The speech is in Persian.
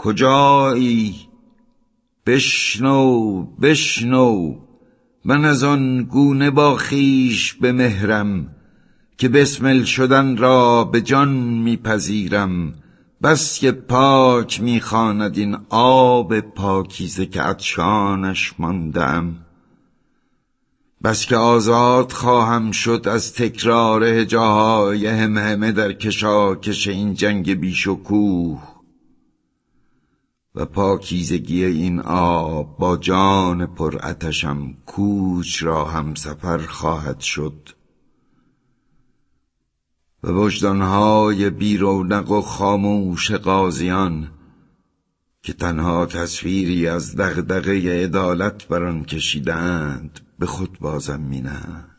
کجایی؟ بشنو بشنو، من از آن گونه با خویش به مهرم که بسمل شدن را به جان میپذیرم. بس که پاک میخواند این آب پاکیزه که عطشانش ماندم. بس که آزاد خواهم شد از تکرار هجاهای همهمه در کشاکش این جنگ بیشکوه، و پاکیزگی این آب با جان پرآتشم کوچ را همسفر خواهد شد. و وجدانهای بیرونق و خاموش قاضیان که تنها تصویری از دغدغه عدالت بر آن کشیدند به خود بازم مینهند.